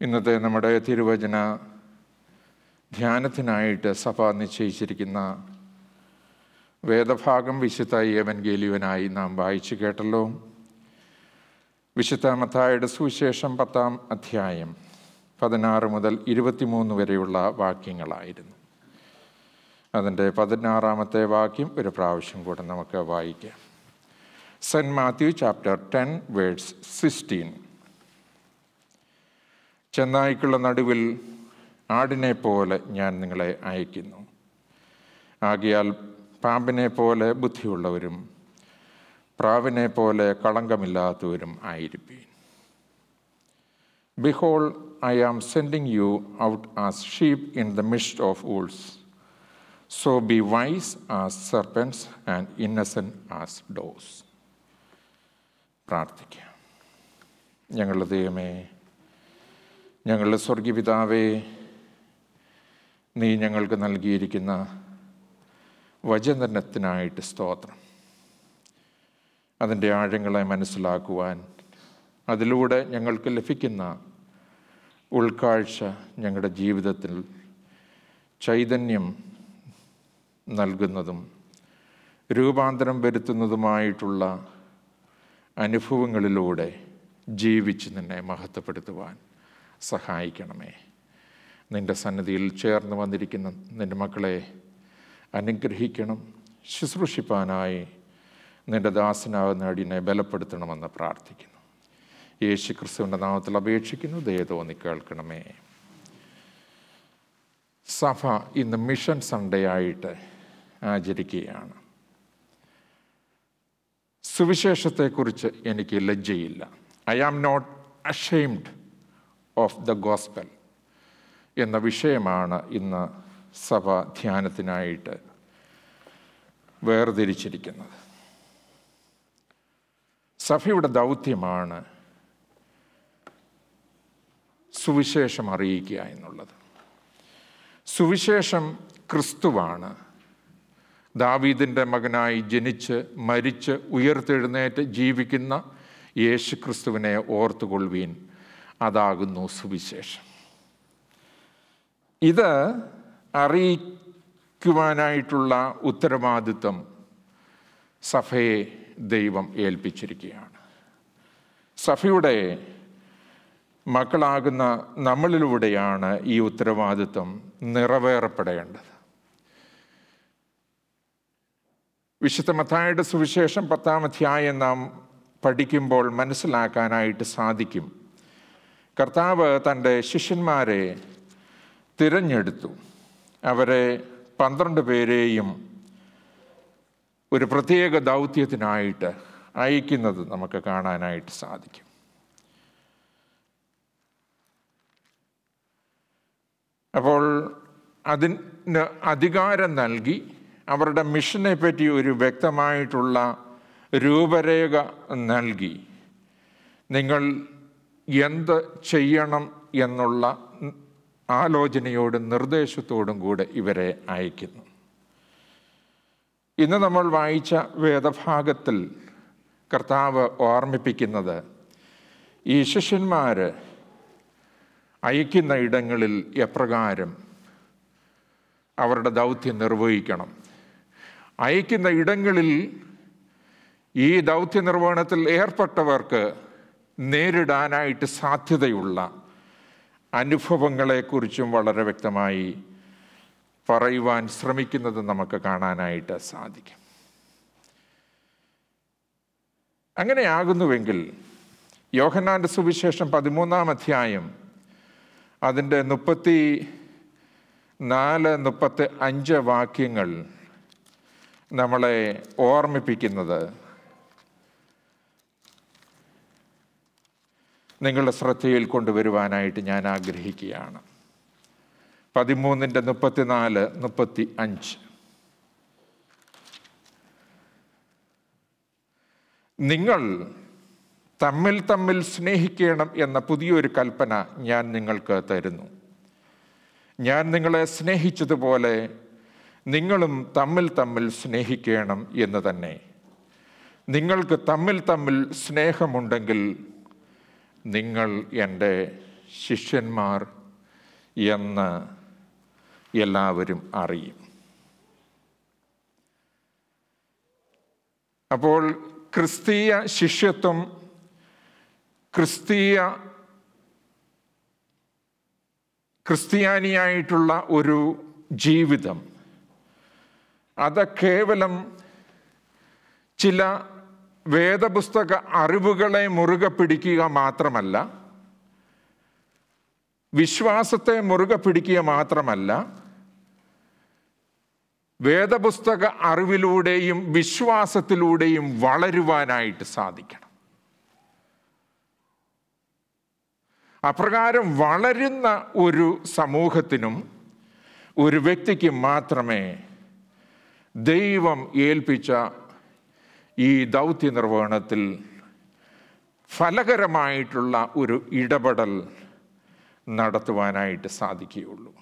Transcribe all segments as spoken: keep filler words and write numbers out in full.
ഇന്നത്തെ നമ്മുടെ തിരുവചന ധ്യാനത്തിനായിട്ട് സഭ നിശ്ചയിച്ചിരിക്കുന്ന വേദഭാഗം വിശുദ്ധ എവൻഗേലിയോനായി നാം വായിച്ചു കേട്ടല്ലോ. വിശുദ്ധ മത്തായിയുടെ സുവിശേഷം പത്താം അധ്യായം പതിനാറ് മുതൽ ഇരുപത്തിമൂന്ന് വരെയുള്ള വാക്യങ്ങളായിരുന്നു. അതിൻ്റെ പതിനാറാമത്തെ വാക്യം ഒരു പ്രാവശ്യം കൂടെ നമുക്ക് വായിക്കാം. Saint Matthew chapter ten verse sixteen. ചെന്നായ്ക്കുള്ള നടുവിൽ ആടിനെ പോലെ ഞാൻ നിങ്ങളെ അയക്കുന്നു. ആകയാൽ പാമ്പിനെ പോലെ ബുദ്ധിയുള്ളവരും പ്രാവിനെ പോലെ കളങ്കമില്ലാത്തവരും ആയിരിപ്പീൻ. Behold, I am sending you out as sheep in the midst of wolves. So be wise as serpents and innocent as doves. പ്രാർത്ഥിക്കാം. ഞങ്ങളുടെ ദൈവമേ, ഞങ്ങളുടെ സ്വർഗീയപിതാവേ, നീ ഞങ്ങൾക്ക് നൽകിയിരിക്കുന്ന വചനത്തിനായിട്ട് സ്തോത്രം. അതിൻ്റെ ആഴങ്ങളെ മനസ്സിലാക്കുവാൻ, അതിലൂടെ ഞങ്ങൾക്ക് ലഭിക്കുന്ന ഉൾക്കാഴ്ച ഞങ്ങളുടെ ജീവിതത്തിൽ ചൈതന്യം നൽകുന്നതും രൂപാന്തരം വരുത്തുന്നതുമായിട്ടുള്ള അനുഭവങ്ങളിലൂടെ ജീവിച്ച് നിന്നെ മഹത്വപ്പെടുത്തുവാൻ സഹായിക്കണമേ. നിൻ്റെ സന്നിധിയിൽ ചേർന്ന് വന്നിരിക്കുന്ന നിൻ്റെ മക്കളെ അനുഗ്രഹിക്കണം. ശുശ്രൂഷിപ്പാനായി നിൻ്റെ ദാസനാകുന്ന അടിയനെ ബലപ്പെടുത്തണമെന്ന് പ്രാർത്ഥിക്കുന്നു. യേശു ക്രിസ്തുവിൻ്റെ നാമത്തിൽ അപേക്ഷിക്കുന്നു. ദയ തോന്നി കേൾക്കണമേ. സഭ ഇന്ന് മിഷൻ സൺഡേ ആയിട്ട് ആചരിക്കുകയാണ്. സുവിശേഷത്തെക്കുറിച്ച് എനിക്ക് ലജ്ജയില്ല. I am not ashamed of the gospel എന്ന വിഷയമാണ് ഇന്ന് സഭ ധ്യാനത്തിനായിട്ട് വേർതിരിച്ചിരിക്കുന്നത്. സഭയുടെ ദൗത്യമാണ് സുവിശേഷം അറിയിക്കുക എന്നുള്ളത്. സുവിശേഷം ക്രിസ്തുവാണ്. ദാവീദിൻ്റെ മകനായി ജനിച്ച് മരിച്ച് ഉയർത്തെഴുന്നേറ്റ് ജീവിക്കുന്ന യേശു ക്രിസ്തുവിനെ ഓർത്തുകൊള്ളുവീൻ. അതാകുന്നു സുവിശേഷം. ഇത് അറിയിക്കുവാനായിട്ടുള്ള ഉത്തരവാദിത്വം സഭയെ ദൈവം ഏൽപ്പിച്ചിരിക്കുകയാണ്. സഭയുടെ മക്കളാകുന്ന നമ്മളിലൂടെയാണ് ഈ ഉത്തരവാദിത്വം നിറവേറപ്പെടേണ്ടത്. വിശുദ്ധ മത്തായിയുടെ സുവിശേഷം പത്താം അധ്യായം നാം പഠിക്കുമ്പോൾ മനസ്സിലാക്കാനായിട്ട് സാധിക്കും. കർത്താവ് തൻ്റെ ശിഷ്യന്മാരെ തിരഞ്ഞെടുത്തു. അവരെ പന്ത്രണ്ട് പേരെയും ഒരു പ്രത്യേക ദൗത്യത്തിനായിട്ട് അയക്കുന്നത് നമുക്ക് കാണാനായിട്ട് സാധിക്കും. അപ്പോൾ അതിന് അധികാരം നൽകി അവരുടെ മിഷനെ പറ്റി ഒരു വ്യക്തമായിട്ടുള്ള രൂപരേഖ നൽകി നിങ്ങൾ എന്ത് ചെയ്യണം എന്നുള്ള ആലോചനയോടും നിർദ്ദേശത്തോടും കൂടെ ഇവരെ അയക്കുന്നു. ഇന്ന് നമ്മൾ വായിച്ച വേദഭാഗത്തിൽ കർത്താവ് ഓർമ്മിപ്പിക്കുന്നത് ഈ ശിഷ്യന്മാർ അയക്കുന്ന ഇടങ്ങളിൽ എപ്രകാരം അവരുടെ ദൗത്യം നിർവഹിക്കണം. അയക്കുന്ന ഇടങ്ങളിൽ ഈ ദൗത്യ നിർവഹണത്തിൽ ഏർപ്പെട്ടവർക്ക് നേരിടാനായിട്ട് സാധ്യതയുള്ള അനുഭവങ്ങളെക്കുറിച്ചും വളരെ വ്യക്തമായി പറയുവാൻ ശ്രമിക്കുന്നത് നമുക്ക് കാണാനായിട്ട് സാധിക്കും. അങ്ങനെയാകുന്നുവെങ്കിൽ യോഹന്നാൻ്റെ സുവിശേഷം പതിമൂന്നാം അധ്യായം അതിൻ്റെ മുപ്പത്തി നാല് മുപ്പത്തി അഞ്ച് വാക്യങ്ങൾ നമ്മളെ ഓർമ്മിപ്പിക്കുന്നത് നിങ്ങളുടെ ശ്രദ്ധയിൽ കൊണ്ടുവരുവാനായിട്ട് ഞാൻ ആഗ്രഹിക്കുകയാണ്. പതിമൂന്നിൻ്റെ മുപ്പത്തിനാല് മുപ്പത്തി അഞ്ച്. നിങ്ങൾ തമ്മിൽ തമ്മിൽ സ്നേഹിക്കണം എന്ന പുതിയൊരു കൽപ്പന ഞാൻ നിങ്ങൾക്ക് തരുന്നു. ഞാൻ നിങ്ങളെ സ്നേഹിച്ചതുപോലെ നിങ്ങളും തമ്മിൽ തമ്മിൽ സ്നേഹിക്കണം എന്ന് തന്നെ. നിങ്ങൾക്ക് തമ്മിൽ തമ്മിൽ സ്നേഹമുണ്ടെങ്കിൽ നിങ്ങൾ എൻ്റെ ശിഷ്യന്മാർ എന്ന് എല്ലാവരും അറിയും. അപ്പോൾ ക്രിസ്തീയ ശിഷ്യത്വം, ക്രിസ്തീയ ക്രിസ്ത്യാനിയായിട്ടുള്ള ഒരു ജീവിതം, അത് കേവലം ചില വേദപുസ്തക അറിവുകളെ മുറുകെ പിടിക്കുക മാത്രമല്ല, വിശ്വാസത്തെ മുറുകെ പിടിക്കുക മാത്രമല്ല, വേദപുസ്തക അറിവിലൂടെയും വിശ്വാസത്തിലൂടെയും വളരുവാനായിട്ട് സാധിക്കണം. അപ്രകാരം വളരുന്ന ഒരു സമൂഹത്തിനും ഒരു വ്യക്തിക്കും മാത്രമേ ദൈവം ഏൽപ്പിച്ച ഈ ദൗത്യ നിർവഹണത്തിൽ ഫലകരമായിട്ടുള്ള ഒരു ഇടപെടൽ നടത്തുവാനായിട്ട് സാധിക്കുകയുള്ളൂ.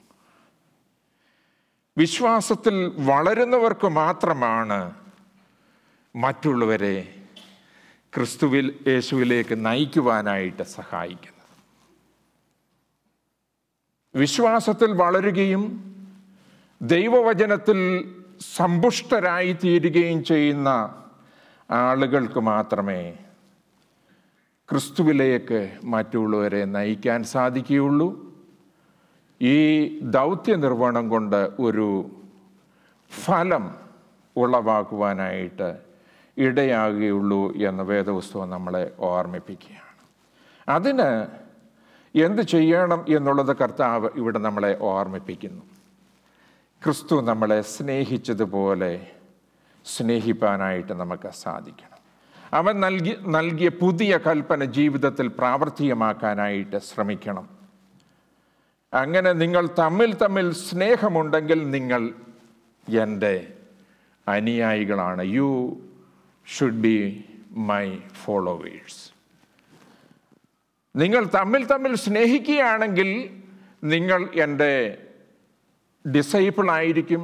വിശ്വാസത്തിൽ വളരുന്നവർക്ക് മാത്രമാണ് മറ്റുള്ളവരെ ക്രിസ്തുവിൽ യേശുവിലേക്ക് നയിക്കുവാനായിട്ട് സഹായിക്കുന്നത്. വിശ്വാസത്തിൽ വളരുകയും ദൈവവചനത്തിൽ സമ്പുഷ്ടരായി തീരുകയും ചെയ്യുന്ന ആളുകൾക്ക് മാത്രമേ ക്രിസ്തുവിലേക്ക് മറ്റുള്ളവരെ നയിക്കാൻ സാധിക്കുകയുള്ളൂ. ഈ ദൗത്യ നിർവഹണം കൊണ്ട് ഒരു ഫലം ഉളവാക്കുവാനായിട്ട് ഇടയാകുകയുള്ളൂ എന്ന് വേദപുസ്തകം നമ്മളെ ഓർമ്മിപ്പിക്കുകയാണ്. അതിന് എന്ത് ചെയ്യണം എന്നുള്ളത് കർത്താവ് ഇവിടെ നമ്മളെ ഓർമ്മിപ്പിക്കുന്നു. ക്രിസ്തു നമ്മളെ സ്നേഹിച്ചതുപോലെ സ്നേഹിപ്പാനായിട്ട് നമുക്ക് സാധിക്കണം. അവൻ നൽകി നൽകിയ പുതിയ കൽപ്പന ജീവിതത്തിൽ പ്രാവർത്തികമാക്കാനായിട്ട് ശ്രമിക്കണം. അങ്ങനെ നിങ്ങൾ തമ്മിൽ തമ്മിൽ സ്നേഹമുണ്ടെങ്കിൽ നിങ്ങൾ എൻ്റെ അനുയായികളാണ്. You should be my followers. നിങ്ങൾ തമ്മിൽ തമ്മിൽ സ്നേഹിക്കുകയാണെങ്കിൽ നിങ്ങൾ എൻ്റെ ഡിസൈപ്പിളായിരിക്കും.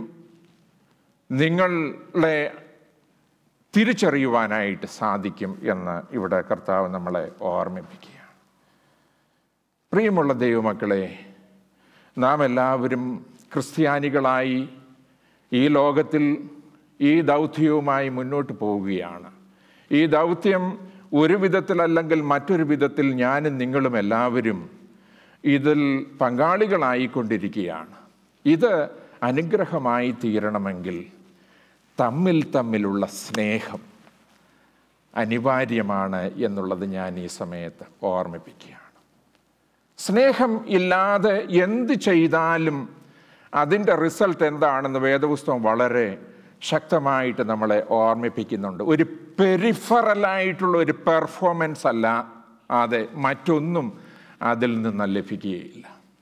നിങ്ങളെ തിരിച്ചറിയുവാനായിട്ട് സാധിക്കും എന്ന് ഇവിടെ കർത്താവ് നമ്മളെ ഓർമ്മിപ്പിക്കുകയാണ്. പ്രിയമുള്ള ദൈവമക്കളെ, നാം എല്ലാവരും ക്രിസ്ത്യാനികളായി ഈ ലോകത്തിൽ ഈ ദൗത്യവുമായി മുന്നോട്ട് പോവുകയാണ്. ഈ ദൗത്യം ഒരു വിധത്തിലല്ലെങ്കിൽ മറ്റൊരു വിധത്തിൽ ഞാനും നിങ്ങളും എല്ലാവരും ഇതിൽ പങ്കാളികളായിക്കൊണ്ടിരിക്കുകയാണ്. ഇത് അനുഗ്രഹമായി തീരണമെങ്കിൽ തമ്മിൽ തമ്മിലുള്ള സ്നേഹം അനിവാര്യമാണ് എന്നുള്ളത് ഞാൻ ഈ സമയത്ത് ഓർമ്മിപ്പിക്കുകയാണ്. സ്നേഹം ഇല്ലാതെ എന്ത് ചെയ്താലും അതിൻ്റെ റിസൾട്ട് എന്താണെന്ന് വേദപുസ്തകം വളരെ ശക്തമായിട്ട് നമ്മളെ ഓർമ്മിപ്പിക്കുന്നുണ്ട്. ഒരു പെരിഫറലായിട്ടുള്ള ഒരു പെർഫോമൻസ് അല്ല, അതെ മറ്റൊന്നും അതിൽ നിന്ന് ലഭിക്കുകയില്ല.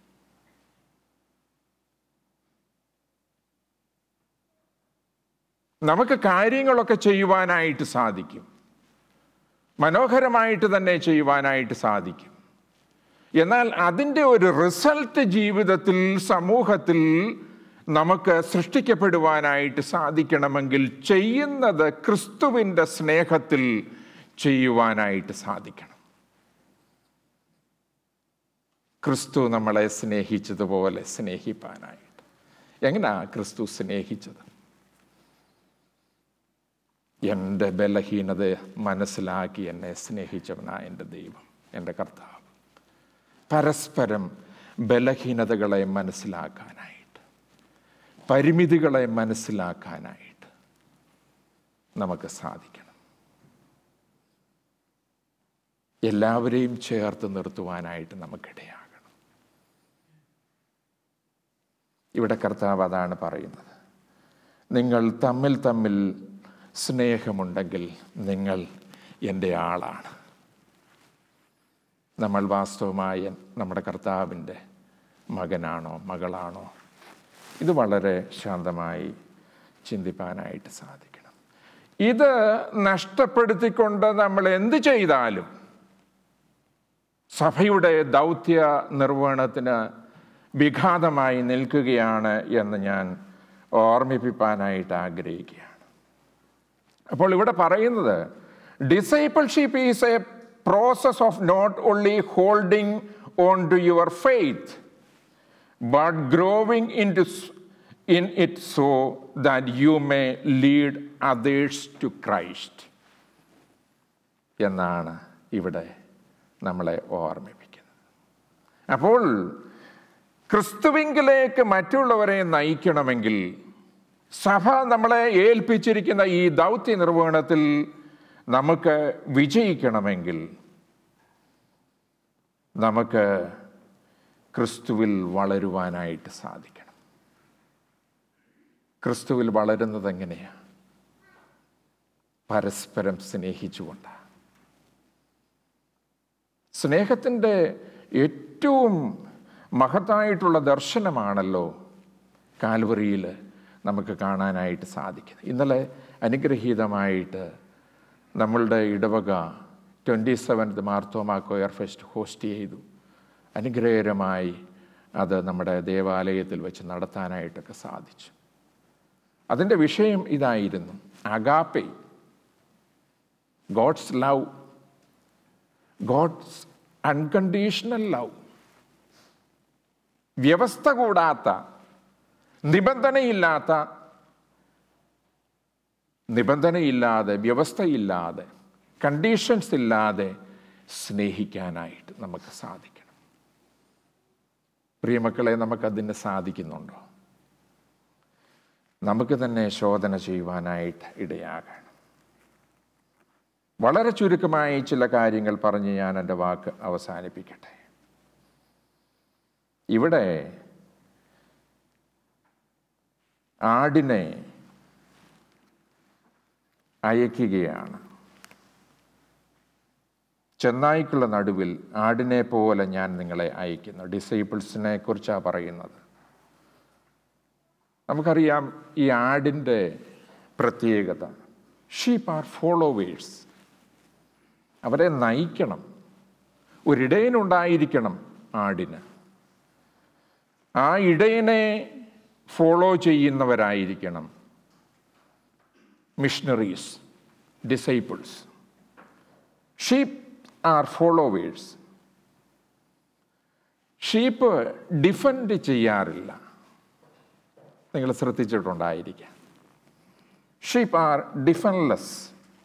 നമുക്ക് കാര്യങ്ങളൊക്കെ ചെയ്യുവാനായിട്ട് സാധിക്കും, മനോഹരമായിട്ട് തന്നെ ചെയ്യുവാനായിട്ട് സാധിക്കും. എന്നാൽ അതിൻ്റെ ഒരു റിസൾട്ട് ജീവിതത്തിൽ, സമൂഹത്തിൽ നമുക്ക് സൃഷ്ടിക്കപ്പെടുവാനായിട്ട് സാധിക്കണമെങ്കിൽ ചെയ്യുന്നത് ക്രിസ്തുവിൻ്റെ സ്നേഹത്തിൽ ചെയ്യുവാനായിട്ട് സാധിക്കണം. ക്രിസ്തു നമ്മളെ സ്നേഹിച്ചതുപോലെ സ്നേഹിപ്പാനായിട്ട്. എങ്ങനെയാണ് ക്രിസ്തു സ്നേഹിച്ചത്? എൻ്റെ ബലഹീനത മനസ്സിലാക്കി എന്നെ സ്നേഹിച്ചവനാ എൻ്റെ ദൈവം, എൻ്റെ കർത്താവ്. പരസ്പരം ബലഹീനതകളെ മനസ്സിലാക്കാനായിട്ട്, പരിമിതികളെ മനസ്സിലാക്കാനായിട്ട് നമുക്ക് സാധിക്കണം. എല്ലാവരെയും ചേർത്ത് നിർത്തുവാനായിട്ട് നമുക്കിടയാകണം. ഇവിടെ കർത്താവ് അതാണ് പറയുന്നത്. നിങ്ങൾ തമ്മിൽ തമ്മിൽ സ്നേഹമുണ്ടെങ്കിൽ നിങ്ങൾ എൻ്റെ ആളാണ്. നമ്മൾ വാസ്തവമായ നമ്മുടെ കർത്താവിൻ്റെ മകനാണോ മകളാണോ? ഇത് വളരെ ശാന്തമായി ചിന്തിപ്പാനായിട്ട് സാധിക്കണം. ഇത് നഷ്ടപ്പെടുത്തിക്കൊണ്ട് നമ്മൾ എന്ത് ചെയ്താലും സഭയുടെ ദൗത്യ നിർവഹണത്തിന് വിഘാതമായി നിൽക്കുകയാണ് എന്ന് ഞാൻ ഓർമ്മിപ്പിക്കാനായിട്ട് ആഗ്രഹിക്കുകയാണ്. അപ്പോൾ ഇവിടെ പറയുന്നത്, discipleship is a process of not only holding on to your faith, but growing into in it so that you may lead others to Christ. എന്നാണ് ഇവിടെ നമ്മളെ ഓർമ്മിപ്പിക്കുന്നത്. അപ്പോൾ ക്രിസ്തുവിങ്കിലേക്ക് മറ്റുള്ളവരെ നയിക്കണമെങ്കിൽ സഭ നമ്മളെ ഏൽപ്പിച്ചിരിക്കുന്ന ഈ ദൗത്യ നിർവഹണത്തിൽ നമുക്ക് വിജയിക്കണമെങ്കിൽ നമുക്ക് ക്രിസ്തുവിൽ വളരുവാനായിട്ട് സാധിക്കണം. ക്രിസ്തുവിൽ വളരുന്നത് എങ്ങനെയാണ്? പരസ്പരം സ്നേഹിച്ചുകൊണ്ടാണ്. സ്നേഹത്തിൻ്റെ ഏറ്റവും മഹത്തായിട്ടുള്ള ദർശനമാണല്ലോ കാൽവറിയിൽ നമുക്ക് കാണാനായിട്ട് സാധിക്കുന്നത്. ഇന്നലെ അനുഗ്രഹീതമായിട്ട് നമ്മളുടെ ഇടവക twenty seventh Mar Thoma choir fest host ചെയ്തു. അനുഗ്രഹകരമായി അത് നമ്മുടെ ദേവാലയത്തിൽ വെച്ച് നടത്താനായിട്ടൊക്കെ സാധിച്ചു. അതിൻ്റെ വിഷയം ഇതായിരുന്നു: agape, God's love, God's unconditional love. വ്യവസ്ഥ കൂടാത്ത, നിബന്ധനയില്ലാത്ത, നിബന്ധനയില്ലാതെ വ്യവസ്ഥയില്ലാതെ കണ്ടീഷൻസ് ഇല്ലാതെ സ്നേഹിക്കാനായിട്ട് നമുക്ക് സാധിക്കണം. പ്രിയമക്കളെ, നമുക്കതിന് സാധിക്കുന്നുണ്ടോ? നമുക്ക് തന്നെ ശോധന ചെയ്യുവാനായിട്ട് ഇടയാകണം. വളരെ ചുരുക്കമായി ചില കാര്യങ്ങൾ പറഞ്ഞ് ഞാൻ എൻ്റെ വാക്ക് അവസാനിപ്പിക്കട്ടെ. ഇവിടെ ആടിനെ അയക്കുകയാണ്. ചെന്നായ്ക്കുള്ള നടുവിൽ ആടിനെ പോലെ ഞാൻ നിങ്ങളെ അയക്കുന്നു. ഡിസൈപ്പിൾസിനെ കുറിച്ചാണ് പറയുന്നത്. നമുക്കറിയാം ഈ ആടിൻ്റെ പ്രത്യേകത. Sheep are followers. അവരെ നയിക്കണം. ഒരിടയനുണ്ടായിരിക്കണം ആടിന്. ആ ഇടയനെ ഫോളോ ചെയ്യുന്നവരായിരിക്കണം missionaries, disciples. Sheep are followers. Sheep defend ചെയ്യാറില്ല. നിങ്ങൾ ശ്രദ്ധിച്ചിട്ടുണ്ടായിരിക്കാം. Sheep R ഡിഫൻലെസ്.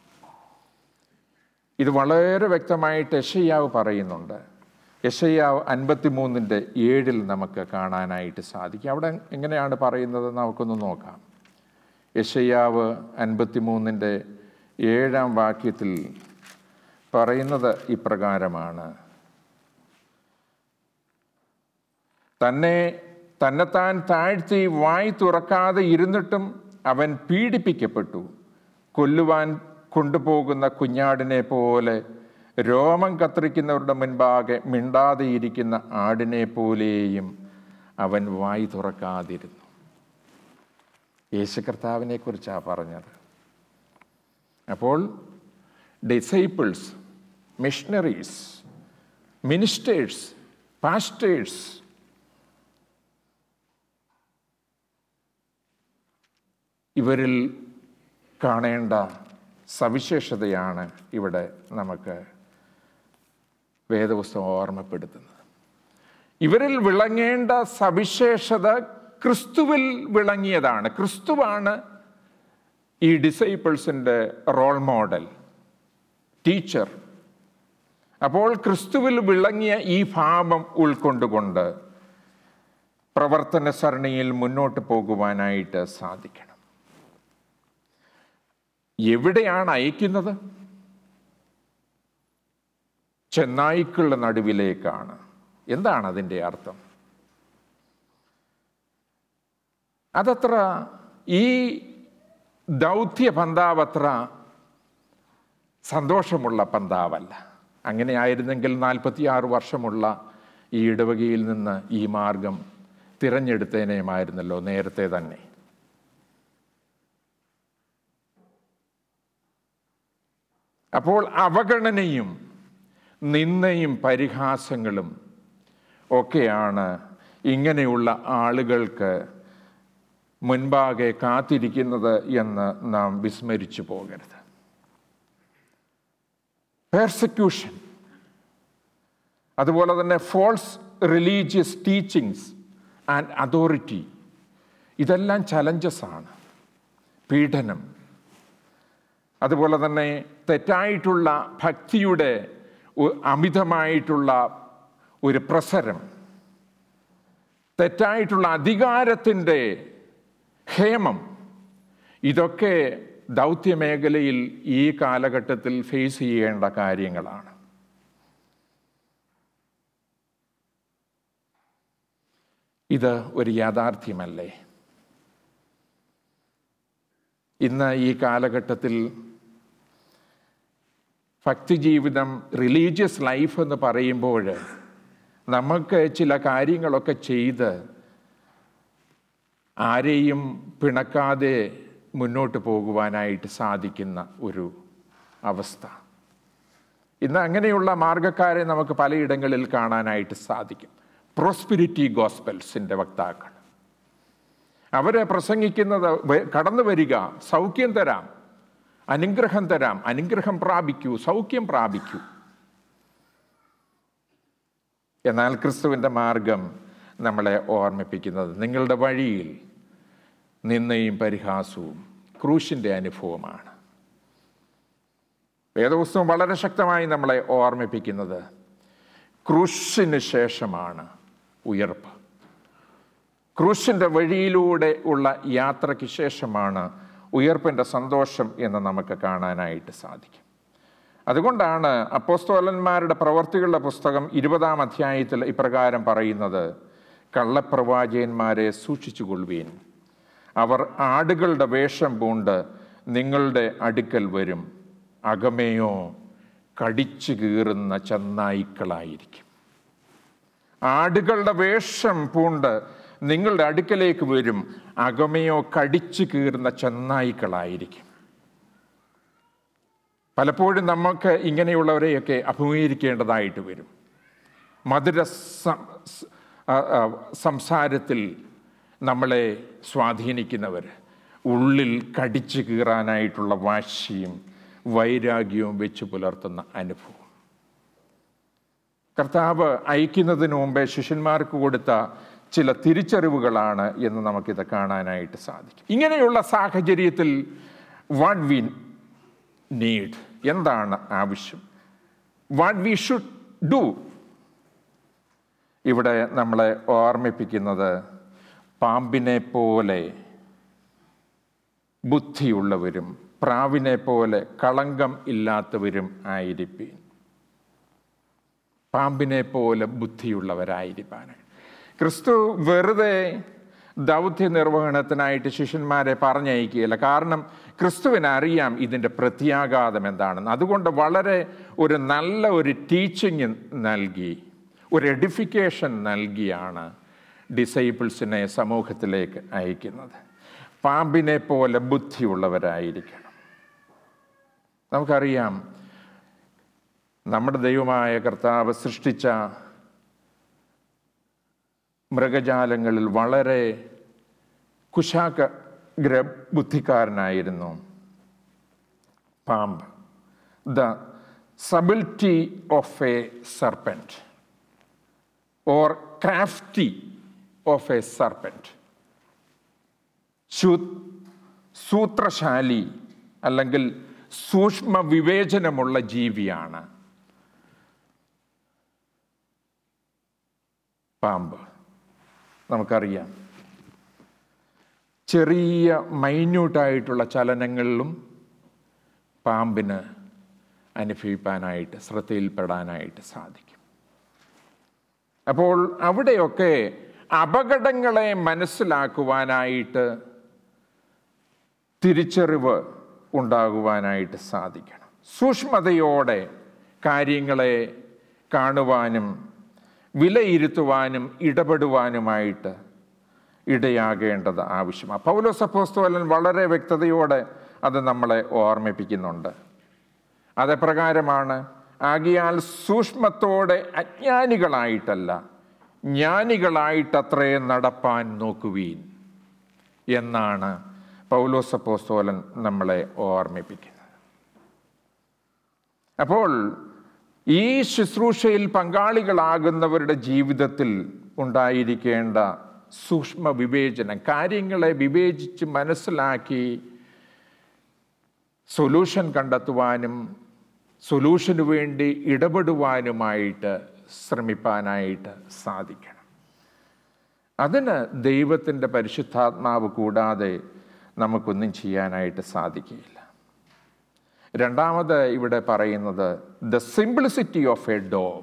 ഇത് വളരെ വ്യക്തമായിട്ട് യെശയ്യാവ് പറയുന്നുണ്ട്. യെശയ്യാവ് അൻപത്തി മൂന്നിൻ്റെ ഏഴിൽ നമുക്ക് കാണാനായിട്ട് സാധിക്കും. അവിടെ എങ്ങനെയാണ് പറയുന്നത് നമുക്കൊന്ന് നോക്കാം. യെശയ്യാവ് അൻപത്തി മൂന്നിൻ്റെ ഏഴാം വാക്യത്തിൽ പറയുന്നത് ഇപ്രകാരമാണ്: തന്നെ തന്നെത്താൻ താഴ്ത്തി വായ് തുറക്കാതെ ഇരുന്നിട്ടും അവൻ പീഡിപ്പിക്കപ്പെട്ടു. കൊല്ലുവാൻ കൊണ്ടുപോകുന്ന കുഞ്ഞാടിനെ പോലെ രോമം കത്രിക്കുന്നവരുടെ മുൻപാകെ മിണ്ടാതെയിരിക്കുന്ന ആടിനെ പോലെയും അവൻ വായ് തുറക്കാതിരുന്നു. യേശു കർത്താവിനെ കുറിച്ചാണ് പറഞ്ഞത്. അപ്പോൾ ഡിസൈപ്പിൾസ്, മിഷണറീസ്, മിനിസ്റ്റേഴ്സ്, പാസ്റ്റേഴ്സ് ഇവരിൽ കാണേണ്ട സവിശേഷതയാണ് ഇവിടെ നമുക്ക് വേദപുസ്തകം ഓർമ്മപ്പെടുത്തുന്നത്. ഇവരിൽ വിളങ്ങേണ്ട സവിശേഷത ക്രിസ്തുവിൽ വിളങ്ങിയതാണ്. ക്രിസ്തുവാണ് ഈ ഡിസൈപ്പിൾസിൻ്റെ റോൾ മോഡൽ, ടീച്ചർ. അപ്പോൾ ക്രിസ്തുവിൽ വിളങ്ങിയ ഈ ഭാവം ഉൾക്കൊണ്ടുകൊണ്ട് പ്രവർത്തന സരണിയിൽ മുന്നോട്ട് പോകുവാനായിട്ട് സാധിക്കണം. എവിടെയാണ് അയക്കുന്നത്? ചെന്നായ്ക്കുള്ള നടുവിലേക്കാണ്. എന്താണ് അതിൻ്റെ അർത്ഥം? അതത്ര ഈ ദൗത്യ പന്താവത്ര സന്തോഷമുള്ള പന്താവല്ല. അങ്ങനെ ആയിരുന്നെങ്കിൽ നാൽപ്പത്തിയാറ് വർഷമുള്ള ഈ ഇടവകയിൽ നിന്ന് ഈ മാർഗം തിരഞ്ഞെടുത്തേനേമായിരുന്നല്ലോ നേരത്തെ തന്നെ. അപ്പോൾ അവഗണനയും നിന്ദയും പരിഹാസങ്ങളും ഒക്കെയാണ് ഇങ്ങനെയുള്ള ആളുകൾക്ക് മുൻപാകെ കാത്തിരിക്കുന്നത് എന്ന് നാം വിസ്മരിച്ചു പോകരുത്. പെർസിക്യൂഷൻ, അതുപോലെ തന്നെ false religious teachings and authority, ഇതെല്ലാം ചലഞ്ചസ് ആണ്. പീഡനം, അതുപോലെ തന്നെ തെറ്റായിട്ടുള്ള ഭക്തിയുടെ അമിതമായിട്ടുള്ള ഒരു പ്രസരം, തെറ്റായിട്ടുള്ള അധികാരത്തിൻ്റെ ഹേമം, ഇതൊക്കെ ദൗത്യമേഖലയിൽ ഈ കാലഘട്ടത്തിൽ ഫേസ് ചെയ്യേണ്ട കാര്യങ്ങളാണ്. ഇത് ഒരു യാഥാർത്ഥ്യമല്ലേ? ഇന്ന് ഈ കാലഘട്ടത്തിൽ ഭക്തിജീവിതം, റിലീജിയസ് ലൈഫ് എന്ന് പറയുമ്പോൾ നമുക്ക് ചില കാര്യങ്ങളൊക്കെ ചെയ്ത് ആരെയും പിണക്കാതെ മുന്നോട്ട് പോകുവാനായിട്ട് സാധിക്കുന്ന ഒരു അവസ്ഥ. ഇന്ന് അങ്ങനെയുള്ള മാർഗക്കാരെ നമുക്ക് പലയിടങ്ങളിൽ കാണാനായിട്ട് സാധിക്കും. പ്രോസ്പിരിറ്റി ഗോസ്പെൽസിൻ്റെ വക്താക്കൾ, അവരെ പ്രസംഗിക്കുന്നത് കടന്നു വരിക, സൗഖ്യം തരാം, അനുഗ്രഹം തരാം, അനുഗ്രഹം പ്രാപിക്കൂ, സൗഖ്യം പ്രാപിക്കൂ. എന്നാൽ ക്രിസ്തുവിൻ്റെ മാർഗം നമ്മളെ ഓർമ്മിപ്പിക്കുന്നത് നിങ്ങളുടെ വഴിയിൽ നിന്ദയും പരിഹാസവും ക്രൂശിൻ്റെ അനുഭവമാണ്. വേദപുസ്തകം വളരെ ശക്തമായി നമ്മളെ ഓർമ്മിപ്പിക്കുന്നത് ക്രൂശിന് ശേഷമാണ് ഉയർപ്പ്. ക്രൂശിൻ്റെ വഴിയിലൂടെ ഉള്ള യാത്രയ്ക്ക് ശേഷമാണ് ഉയർപ്പിൻ്റെ സന്തോഷം എന്ന് നമുക്ക് കാണാനായിട്ട് സാധിക്കും. അതുകൊണ്ടാണ് അപ്പോസ്തലന്മാരുടെ പ്രവർത്തികളുടെ പുസ്തകം ഇരുപതാം അധ്യായത്തിൽ ഇപ്രകാരം പറയുന്നത്: കള്ളപ്രവാചകന്മാരെ സൂക്ഷിച്ചുകൊള്ളുവീൻ, അവർ ആടുകളുടെ വേഷം പൂണ്ട് നിങ്ങളുടെ അടുക്കൽ വരും, അകമേയോ കടിച്ചു കീറുന്ന ചെന്നായ്ക്കളായിരിക്കും. ആടുകളുടെ വേഷം പൂണ്ട് നിങ്ങളുടെ അടുക്കലേക്ക് വരും, അകമയോ കടിച്ചു കീറുന്ന ചെന്നായ്ക്കളായിരിക്കും. പലപ്പോഴും നമുക്ക് ഇങ്ങനെയുള്ളവരെയൊക്കെ അഭിമുഖീകരിക്കേണ്ടതായിട്ട് വരും. മധുര സംസാരത്തിൽ നമ്മളെ സ്വാധീനിക്കുന്നവർ, ഉള്ളിൽ കടിച്ചു കീറാനായിട്ടുള്ള വാശിയും വൈരാഗ്യവും വെച്ച് പുലർത്തുന്ന അനുഭവം. കർത്താവ് അയക്കുന്നതിന് മുമ്പേ ശിഷ്യന്മാർക്ക് കൊടുത്ത ചില തിരിച്ചറിവുകളാണ് എന്ന് നമുക്കിത് കാണാനായിട്ട് സാധിക്കും. ഇങ്ങനെയുള്ള സാഹചര്യത്തിൽ വാട്ട് വി നീഡ്, എന്താണ് ആവശ്യം, വാട്ട് വി ഷുഡ് ഡു, ഇവിടെ നമ്മളെ ഓർമ്മിപ്പിക്കുന്നത് പാമ്പിനെ പോലെ ബുദ്ധിയുള്ളവരും പ്രാവിനെ പോലെ കളങ്കം ഇല്ലാത്തവരും ആയിരിപ്പീൻ. പാമ്പിനെ പോലെ ബുദ്ധിയുള്ളവരായിരിക്കാനാണ്. ക്രിസ്തു വെറുതെ ദൗത്യ നിർവഹണത്തിനായിട്ട് ശിഷ്യന്മാരെ പറഞ്ഞയക്കുകയില്ല. കാരണം ക്രിസ്തുവിന് അറിയാം ഇതിൻ്റെ പ്രത്യാഘാതം എന്താണെന്ന്. അതുകൊണ്ട് വളരെ ഒരു നല്ല ഒരു ടീച്ചിങ് നൽകി, ഒരു എഡിഫിക്കേഷൻ നൽകിയാണ് ഡിസൈപ്പിൾസിനെ സമൂഹത്തിലേക്ക് അയക്കുന്നത്. പാമ്പിനെ പോലെ ബുദ്ധിയുള്ളവരായിരിക്കണം. നമുക്കറിയാം, നമ്മുടെ ദൈവമായ കർത്താവ് സൃഷ്ടിച്ച മൃഗജാലങ്ങളിൽ വളരെ കുശാഗ്ര ബുദ്ധിക്കാരനായിരുന്നു പാമ്പ്. The subtlety of a serpent or crafty of a serpent. സൂത്രശാലി അല്ലെങ്കിൽ സൂക്ഷ്മ വിവേചനമുള്ള ജീവിയാണ് പാമ്പ്. നമുക്കറിയാം, ചെറിയ മൈന്യൂട്ടായിട്ടുള്ള ചലനങ്ങളിലും പാമ്പിന് അനുഭവിക്കാനായിട്ട്, ശ്രദ്ധയിൽപ്പെടാനായിട്ട് സാധിക്കും. അപ്പോൾ അവിടെയൊക്കെ അപകടങ്ങളെ മനസ്സിലാക്കുവാനായിട്ട് തിരിച്ചറിവ് ഉണ്ടാകുവാനായിട്ട് സാധിക്കണം. സൂക്ഷ്മതയോടെ കാര്യങ്ങളെ കാണുവാനും വിലയിരുത്തുവാനും ഇടപെടുവാനുമായിട്ട് ഇടയാകേണ്ടത് ആവശ്യമാണ്. പൗലോസ് അപ്പോസ്തലൻ വളരെ വ്യക്തതയോടെ അത് നമ്മളെ ഓർമ്മിപ്പിക്കുന്നുണ്ട്. അതെപ്രകാരമാണ്: ആകയാൽ സൂക്ഷ്മത്തോടെ അജ്ഞാനികളായിട്ടല്ല, ജ്ഞാനികളായിട്ടത്രേ നടപ്പാൻ നോക്കുവീൻ എന്നാണ് പൗലോസ് അപ്പോസ്തലൻ നമ്മളെ ഓർമ്മിപ്പിക്കുന്നത്. അപ്പോൾ ഈ ശുശ്രൂഷയിൽ പങ്കാളികളാകുന്നവരുടെ ജീവിതത്തിൽ ഉണ്ടായിരിക്കേണ്ട സൂക്ഷ്മ വിവേചനം, കാര്യങ്ങളെ വിവേചിച്ച് മനസ്സിലാക്കി സൊല്യൂഷൻ കണ്ടെത്തുവാനും സൊല്യൂഷന് വേണ്ടി ഇടപെടുവാനുമായിട്ട് ശ്രമിപ്പാനായിട്ട് സാധിക്കണം. അതിന് ദൈവത്തിൻ്റെ പരിശുദ്ധാത്മാവ് കൂടാതെ നമുക്കൊന്നും ചെയ്യാനായിട്ട് സാധിക്കുകയില്ല. രണ്ടാമത് ഇവിടെ പറയുന്നത് the simplicity of a dove.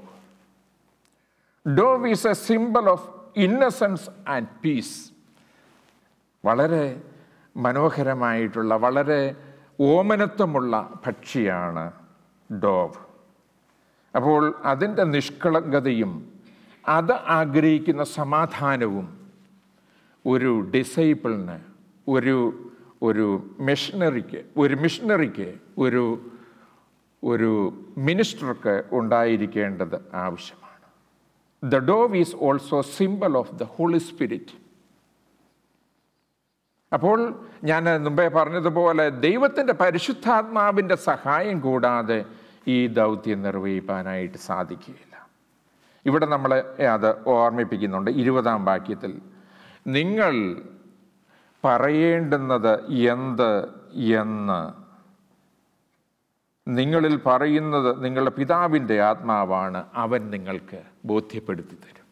Dove is a symbol of innocence and peace. വളരെ മനോഹരമായിട്ടുള്ള, വളരെ ഓമനത്വമുള്ള പക്ഷിയാണ് ഡോവ്. അപ്പോൾ അതിൻ്റെ നിഷ്കളങ്കതയും അത് ആഗ്രഹിക്കുന്ന സമാധാനവും ഒരു ഡിസൈപ്പിളിന്, ഒരു ഒരു മിഷണറിക്ക് ഒരു മിഷണറിക്ക് ഒരു ഒരു മിനിസ്റ്റർക്ക് ഉണ്ടായിരിക്കേണ്ടത് ആവശ്യമാണ്. The dove is also symbol of the Holy Spirit. അപ്പോൾ ഞാൻ മുമ്പേ പറഞ്ഞതുപോലെ ദൈവത്തിൻ്റെ പരിശുദ്ധാത്മാവിൻ്റെ സഹായം കൂടാതെ ഈ ദൗത്യം നിർവഹിക്കാനായിട്ട് സാധിക്കുകയില്ല. ഇവിടെ നമ്മളെ അത് ഓർമ്മിപ്പിക്കുന്നുണ്ട് ഇരുപതാം വാക്യത്തിൽ, നിങ്ങൾ പറയേണ്ടുന്നത് എന്ത് എന്ന് നിങ്ങളിൽ പറയുന്നത് നിങ്ങളുടെ പിതാവിൻ്റെ ആത്മാവാണ്, അവൻ നിങ്ങൾക്ക് ബോധ്യപ്പെടുത്തി തരും.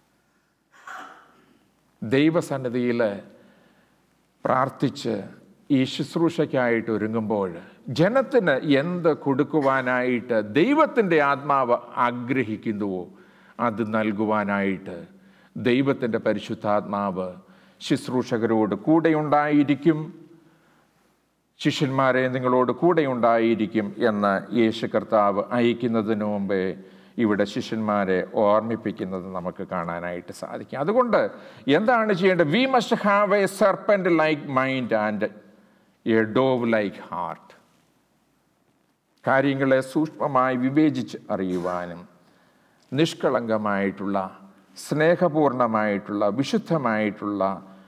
ദൈവസന്നിധിയിൽ പ്രാർത്ഥിച്ച് ഈ ശുശ്രൂഷയ്ക്കായിട്ട് ഒരുങ്ങുമ്പോൾ ജനത്തിന് എന്ത് കൊടുക്കുവാനായിട്ട് ദൈവത്തിൻ്റെ ആത്മാവ് ആഗ്രഹിക്കുന്നുവോ അത് നൽകുവാനായിട്ട് ദൈവത്തിൻ്റെ പരിശുദ്ധാത്മാവ് ശുശ്രൂഷകരോട് കൂടെയുണ്ടായിരിക്കും. ശിഷ്യന്മാരെ നിങ്ങളോട് കൂടെയുണ്ടായിരിക്കും എന്ന് യേശു കർത്താവ് അയക്കുന്നതിന് മുമ്പേ ഇവിടെ ശിഷ്യന്മാരെ ഓർമ്മിപ്പിക്കുന്നത് നമുക്ക് കാണാനായിട്ട് സാധിക്കും. അതുകൊണ്ട് എന്താണ് ചെയ്യേണ്ടത്? We must have a serpent like mind and a dove like heart. കാര്യങ്ങളെ സൂക്ഷ്മമായി വിവേചിച്ച് അറിയുവാനും നിഷ്കളങ്കമായിട്ടുള്ള, സ്നേഹപൂർണമായിട്ടുള്ള, വിശുദ്ധമായിട്ടുള്ള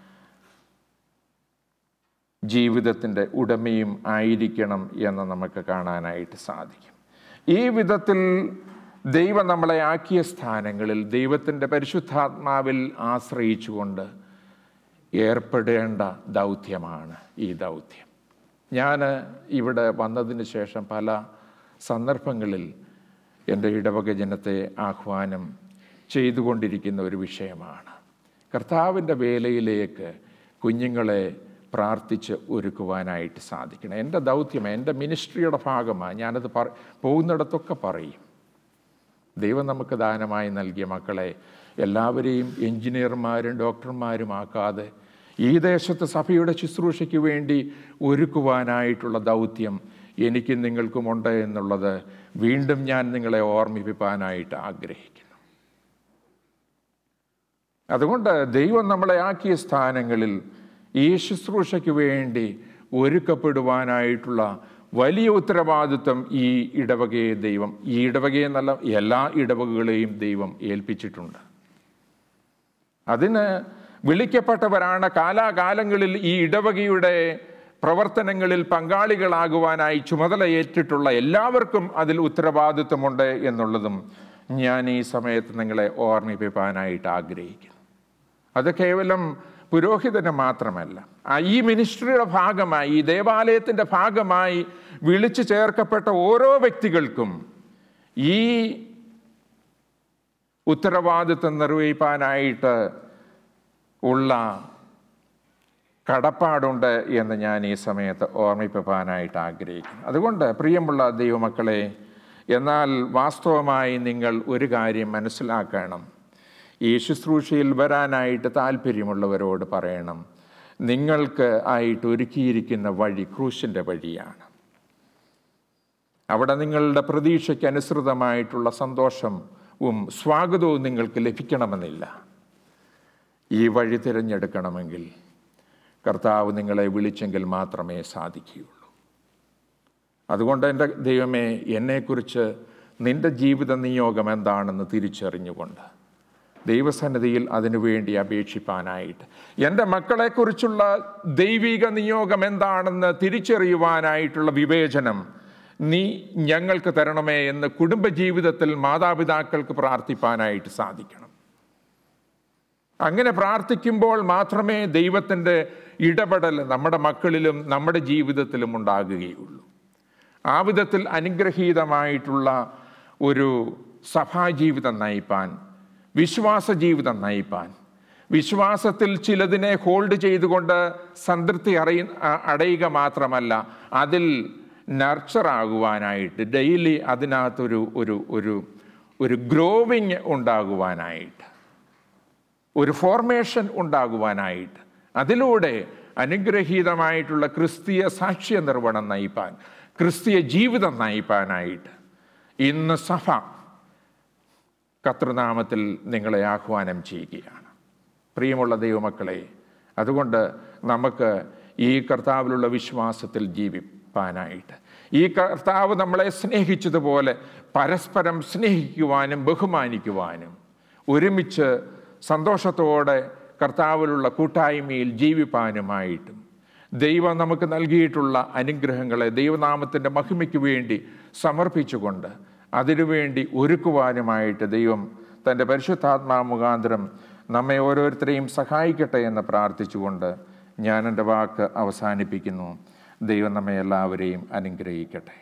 ജീവിതത്തിൻ്റെ ഉടമയും ആയിരിക്കണം എന്ന് നമുക്ക് കാണാനായിട്ട് സാധിക്കും. ഈ വിധത്തിൽ ദൈവം നമ്മളെ ആക്കിയ സ്ഥാനങ്ങളിൽ ദൈവത്തിൻ്റെ പരിശുദ്ധാത്മാവിൽ ആശ്രയിച്ചുകൊണ്ട് ഏർപ്പെടേണ്ട ദൗത്യമാണ് ഈ ദൗത്യം. ഞാൻ ഇവിടെ വന്നതിന് ശേഷം പല സന്ദർഭങ്ങളിൽ എൻ്റെ ഇടവക ജനത്തെ ആഹ്വാനം ചെയ്തുകൊണ്ടിരിക്കുന്ന ഒരു വിഷയമാണ്. കർത്താവിൻ്റെ വേലയിലേക്ക് കുഞ്ഞുങ്ങളെ പ്രാർത്ഥിച്ച് ഒരുക്കുവാനായിട്ട് സാധിക്കണം. എൻ്റെ ദൗത്യം, എൻ്റെ മിനിസ്ട്രിയുടെ ഭാഗമാണ്. ഞാനത് പറ പോകുന്നിടത്തൊക്കെ പറയും. ദൈവം നമുക്ക് ദാനമായി നൽകിയ മക്കളെ എല്ലാവരെയും എൻജിനീയർമാരും ഡോക്ടർമാരും ആക്കാതെ ഈ ദേശത്ത് സഭയുടെ ശുശ്രൂഷയ്ക്ക് വേണ്ടി ഒരുക്കുവാനായിട്ടുള്ള ദൗത്യം എനിക്കും നിങ്ങൾക്കുമുണ്ട് എന്നുള്ളത് വീണ്ടും ഞാൻ നിങ്ങളെ ഓർമ്മിപ്പിക്കാനായിട്ട് ആഗ്രഹിക്കുന്നു. അതുകൊണ്ട് ദൈവം നമ്മളെ ആക്കിയ സ്ഥാനങ്ങളിൽ ഈ ശുശ്രൂഷയ്ക്ക് വേണ്ടി ഒരുക്കപ്പെടുവാനായിട്ടുള്ള വലിയ ഉത്തരവാദിത്വം ഈ ഇടവകയെ ദൈവം, ഈ ഇടവകയെന്നല്ല എല്ലാ ഇടവകകളെയും ദൈവം ഏൽപ്പിച്ചിട്ടുണ്ട്. അതിന് വിളിക്കപ്പെട്ടവരാണ്. കാലാകാലങ്ങളിൽ ഈ ഇടവകയുടെ പ്രവർത്തനങ്ങളിൽ പങ്കാളികളാകുവാനായി ചുമതല ഏറ്റിട്ടുള്ള എല്ലാവർക്കും അതിൽ ഉത്തരവാദിത്വമുണ്ട് എന്നുള്ളതും ഞാൻ ഈ സമയത്ത് നിങ്ങളെ ഓർമ്മിപ്പിക്കാനായിട്ട് ആഗ്രഹിക്കുന്നു. അത് കേവലം പുരോഹിതന് മാത്രമല്ല, ഈ മിനിസ്ട്രിയുടെ ഭാഗമായി, ഈ ദേവാലയത്തിൻ്റെ ഭാഗമായി വിളിച്ചു ചേർക്കപ്പെട്ട ഓരോ വ്യക്തികൾക്കും ഈ ഉത്തരവാദിത്വം നിർവഹിക്കാനായിട്ട് ഉള്ള കടപ്പാടുണ്ട് എന്ന് ഞാൻ ഈ സമയത്ത് ഓർമ്മിപ്പിക്കാനായിട്ട് ആഗ്രഹിക്കുന്നു. അതുകൊണ്ട് പ്രിയമുള്ള ദൈവമക്കളെ, എന്നാൽ വാസ്തവമായി നിങ്ങൾ ഒരു കാര്യം മനസ്സിലാക്കണം. ഈ ശുശ്രൂഷയിൽ വരാനായിട്ട് താല്പര്യമുള്ളവരോട് പറയണം, നിങ്ങൾക്ക് ആയിട്ട് ഒരുക്കിയിരിക്കുന്ന വഴി ക്രൂശിൻ്റെ വഴിയാണ്. അവിടെ നിങ്ങളുടെ പ്രതീക്ഷയ്ക്ക് അനുസൃതമായിട്ടുള്ള സന്തോഷവും സ്വാഗതവും നിങ്ങൾക്ക് ലഭിക്കണമെന്നില്ല. ഈ വഴി തിരഞ്ഞെടുക്കണമെങ്കിൽ കർത്താവ് നിങ്ങളെ വിളിച്ചെങ്കിൽ മാത്രമേ സാധിക്കുകയുള്ളൂ. അതുകൊണ്ട് എൻ്റെ ദൈവമേ, എന്നെക്കുറിച്ച് നിൻ്റെ ജീവിത നിയോഗം എന്താണെന്ന് തിരിച്ചറിഞ്ഞുകൊണ്ട് ദൈവസന്നിധിയിൽ അതിനുവേണ്ടി അപേക്ഷിപ്പാനായിട്ട്, എൻ്റെ മക്കളെക്കുറിച്ചുള്ള ദൈവിക നിയോഗം എന്താണെന്ന് തിരിച്ചറിയുവാനായിട്ടുള്ള വിവേചനം നീ ഞങ്ങൾക്ക് തരണമേ എന്ന് കുടുംബജീവിതത്തിൽ മാതാപിതാക്കൾക്ക് പ്രാർത്ഥിപ്പാനായിട്ട് സാധിക്കണം. അങ്ങനെ പ്രാർത്ഥിക്കുമ്പോൾ മാത്രമേ ദൈവത്തിൻ്റെ ഇടപെടൽ നമ്മുടെ മക്കളിലും നമ്മുടെ ജീവിതത്തിലും ഉണ്ടാകുകയുള്ളൂ. ആ വിധത്തിൽ അനുഗ്രഹീതമായിട്ടുള്ള ഒരു സഭാജീവിതം നയിപ്പാൻ, വിശ്വാസ ജീവിതം നയിപ്പാൻ, വിശ്വാസത്തിൽ ചിലതിനെ ഹോൾഡ് ചെയ്തുകൊണ്ട് സംതൃപ്തി അറിയ അടയുക മാത്രമല്ല, അതിൽ നർച്ചറാകുവാനായിട്ട്, ഡെയിലി അതിനകത്തൊരു ഒരു ഒരു ഒരു ഗ്രോവിങ് ഉണ്ടാകുവാനായിട്ട്, ഒരു ഫോർമേഷൻ ഉണ്ടാകുവാനായിട്ട്, അതിലൂടെ അനുഗ്രഹീതമായിട്ടുള്ള ക്രിസ്തീയ സാക്ഷ്യ നിർവഹണം നയിപ്പാൻ, ക്രിസ്തീയ ജീവിതം നയിപ്പാനായിട്ട് ഇന്ന് സഭ കർത്തൃനാമത്തിൽ നിങ്ങളെ ആഹ്വാനം ചെയ്യുകയാണ്. പ്രിയമുള്ള ദൈവമക്കളെ, അതുകൊണ്ട് നമുക്ക് ഈ കർത്താവിലുള്ള വിശ്വാസത്തിൽ ജീവിപ്പാനായിട്ട്, ഈ കർത്താവ് നമ്മളെ സ്നേഹിച്ചതുപോലെ പരസ്പരം സ്നേഹിക്കുവാനും ബഹുമാനിക്കുവാനും, ഒരുമിച്ച് സന്തോഷത്തോടെ കർത്താവിലുള്ള കൂട്ടായ്മയിൽ ജീവിപ്പാനുമായിട്ടും ദൈവം നമുക്ക് നൽകിയിട്ടുള്ള അനുഗ്രഹങ്ങളെ ദൈവനാമത്തിൻ്റെ മഹിമയ്ക്ക് വേണ്ടി സമർപ്പിച്ചുകൊണ്ട് അതിനുവേണ്ടി ഒരുക്കുവാനുമായിട്ട് ദൈവം തൻ്റെ പരിശുദ്ധാത്മാ മുഖാന്തരം നമ്മെ ഓരോരുത്തരെയും സഹായിക്കട്ടെ എന്ന് പ്രാർത്ഥിച്ചുകൊണ്ട് ഞാൻ എൻ്റെ വാക്ക് അവസാനിപ്പിക്കുന്നു. ദൈവം നമ്മെ എല്ലാവരെയും അനുഗ്രഹിക്കട്ടെ.